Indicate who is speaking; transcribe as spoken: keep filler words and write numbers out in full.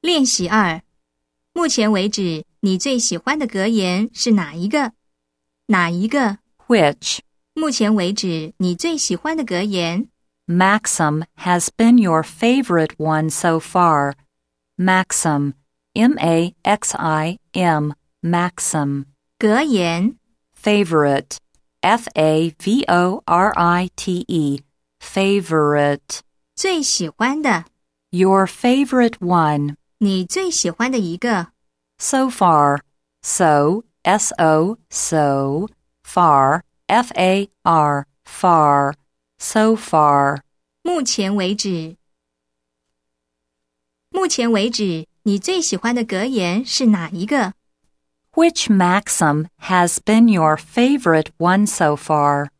Speaker 1: 练习二，目前为止你最喜欢的格言是哪一个？哪一个？
Speaker 2: Which
Speaker 1: 目前为止你最喜欢的格言
Speaker 2: maxim has been your favorite one so far? Maxim, M A X I M, maxim.
Speaker 1: 格言
Speaker 2: Favorite, F A V O R I T E, favorite.
Speaker 1: 最喜欢的
Speaker 2: Your favorite one.
Speaker 1: 你最喜欢的一个
Speaker 2: So far, so, S O, so, far, F A R, far, so far.
Speaker 1: 目前为止目前为止你最喜欢的格言是哪一个？
Speaker 2: Which maxim has been your favorite one so far?